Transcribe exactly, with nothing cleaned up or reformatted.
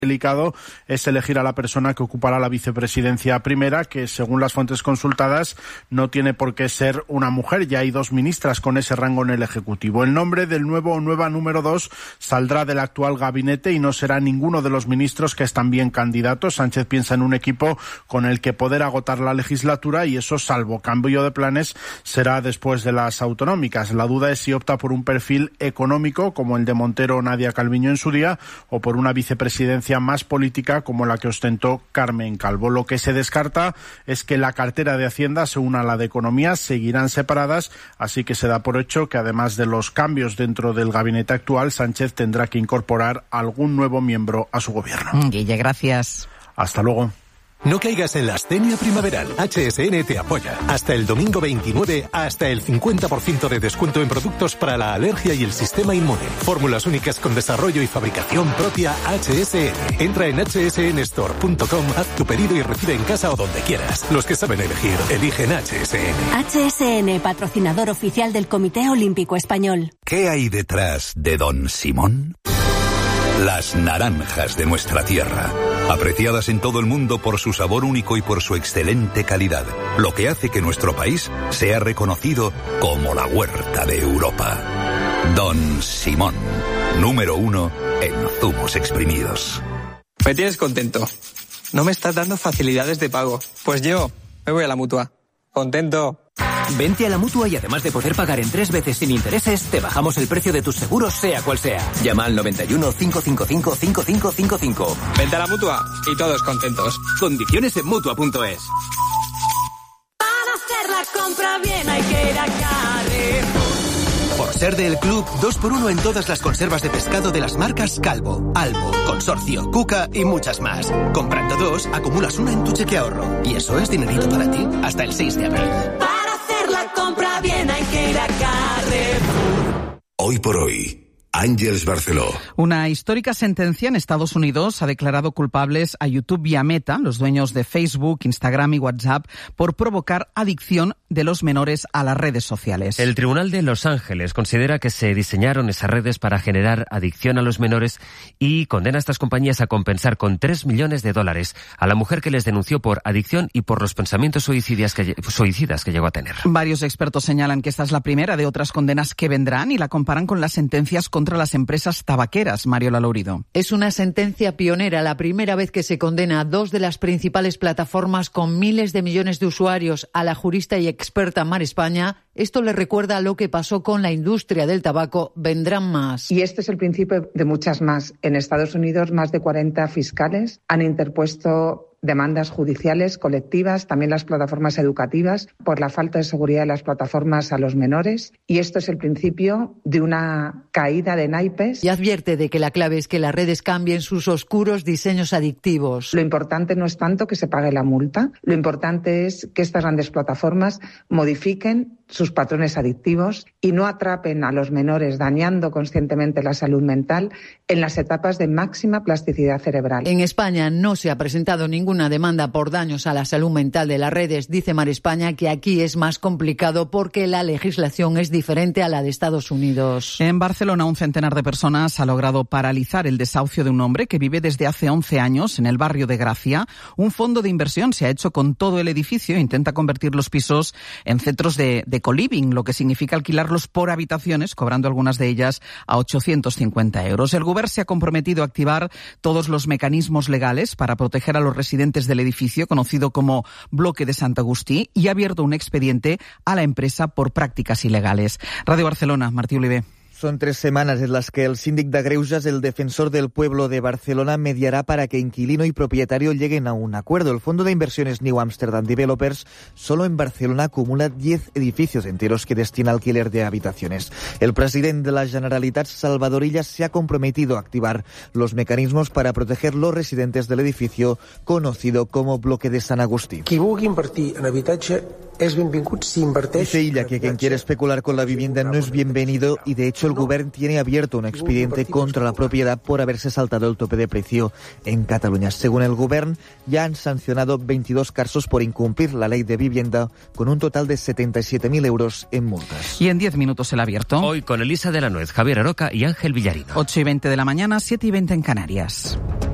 delicado es elegir a la persona que ocupará la vicepresidencia primera, que según las fuentes consultadas no tiene por qué ser una mujer. Ya hay dos ministras con ese rango en el Ejecutivo. El nombre del nuevo o nueva número dos saldrá del actual gabinete y no será ninguno de los ministros que están bien candidatos. Sánchez piensa en un equipo con el que poder agotar la legislatura y eso, salvo cambio de planes, será después de las autonómicas. La duda es si opta por un perfil económico como el de Montero o Nadia Calviño en su día o por una vicepresidencia más política como la que ostentó Carmen Calvo. Lo que se descarta es que la cartera de Hacienda se una a la de Economía, seguirán separadas, así que se da por hecho que además de los cambios dentro del gabinete actual, Sánchez tendrá que incorporar algún nuevo miembro a su gobierno. Guille, gracias. Hasta luego. No caigas en la astenia primaveral. H S N te apoya. Hasta el domingo veintinueve, hasta el cincuenta por ciento de descuento en productos para la alergia y el sistema inmune. Fórmulas únicas con desarrollo y fabricación propia H S N. Entra en h s n store punto com, haz tu pedido y recibe en casa o donde quieras. Los que saben elegir, eligen H S N. H S N, patrocinador oficial del Comité Olímpico Español. ¿Qué hay detrás de Don Simón? Las naranjas de nuestra tierra, apreciadas en todo el mundo por su sabor único y por su excelente calidad, lo que hace que nuestro país sea reconocido como la huerta de Europa. Don Simón, número uno en zumos exprimidos. Me tienes contento. No me estás dando facilidades de pago. Pues yo me voy a la Mutua. Contento. Vente a la Mutua y además de poder pagar en tres veces sin intereses, te bajamos el precio de tus seguros, sea cual sea. Llama al noventa y uno, cinco cinco cinco, cinco cinco cinco cinco. Vente a la Mutua y todos contentos. Condiciones en Mutua punto es. Para hacer la compra bien hay que ir a Carrefour. Por ser del club, dos por uno en todas las conservas de pescado de las marcas Calvo, Albo, Consorcio, Cuca y muchas más. Comprando dos, acumulas una en tu cheque ahorro. Y eso es dinerito para ti hasta el seis de abril. Para hacer la compra bien hay que ir a Carrefour. Hoy por hoy, Àngels Barceló. Una histórica sentencia en Estados Unidos ha declarado culpables a YouTube y a Meta, los dueños de Facebook, Instagram y WhatsApp, por provocar adicción de los menores a las redes sociales. El Tribunal de Los Ángeles considera que se diseñaron esas redes para generar adicción a los menores y condena a estas compañías a compensar con tres millones de dólares a la mujer que les denunció por adicción y por los pensamientos suicidas que, suicidas que llegó a tener. Varios expertos señalan que esta es la primera de otras condenas que vendrán y la comparan con las sentencias contra las empresas tabaqueras. Mariola Lourido. Es una sentencia pionera, la primera vez que se condena a dos de las principales plataformas con miles de millones de usuarios. A la jurista y experta Mar España, esto le recuerda a lo que pasó con la industria del tabaco. Vendrán más. Y este es el principio de muchas más. En Estados Unidos, más de cuarenta fiscales han interpuesto demandas judiciales colectivas, también las plataformas educativas, por la falta de seguridad de las plataformas a los menores. Y esto es el principio de una caída de naipes. Y advierte de que la clave es que las redes cambien sus oscuros diseños adictivos. Lo importante no es tanto que se pague la multa, lo importante es que estas grandes plataformas modifiquen sus patrones adictivos y no atrapen a los menores dañando conscientemente la salud mental en las etapas de máxima plasticidad cerebral. En España no se ha presentado ninguna demanda por daños a la salud mental de las redes. Dice Mar España que aquí es más complicado porque la legislación es diferente a la de Estados Unidos. En Barcelona, un centenar de personas ha logrado paralizar el desahucio de un hombre que vive desde hace once años en el barrio de Gracia. Un fondo de inversión se ha hecho con todo el edificio e intenta convertir los pisos en centros de, de co-living, lo que significa alquilarlos por habitaciones, cobrando algunas de ellas a ochocientos cincuenta euros. El Govern se ha comprometido a activar todos los mecanismos legales para proteger a los residentes del edificio, conocido como Bloque de Sant Agustí, y ha abierto un expediente a la empresa por prácticas ilegales. Radio Barcelona, Martí Oliver. Son tres semanas en las que el síndic de Greuges, el defensor del pueblo de Barcelona, mediará para que inquilino y propietario lleguen a un acuerdo. El fondo de inversiones New Amsterdam Developers solo en Barcelona acumula diez edificios enteros que destina a alquiler de habitaciones. El presidente de la Generalitat, Salvador Illa, se ha comprometido a activar los mecanismos para proteger los residentes del edificio conocido como Bloque de Sant Agustí. Qui vulgui invertir en habitatge es benvingut si inverteix. Dice Illa que quien quiere especular con la vivienda no es bienvenido y de hecho el Govern tiene abierto un expediente contra la propiedad por haberse saltado el tope de precio en Cataluña. Según el Govern, ya han sancionado veintidós casos por incumplir la ley de vivienda con un total de setenta y siete mil euros en multas. Y en diez minutos el abierto. Hoy con Elisa de la Nuez, Javier Aroca y Ángel Villarino. ocho y veinte de la mañana, siete y veinte en Canarias.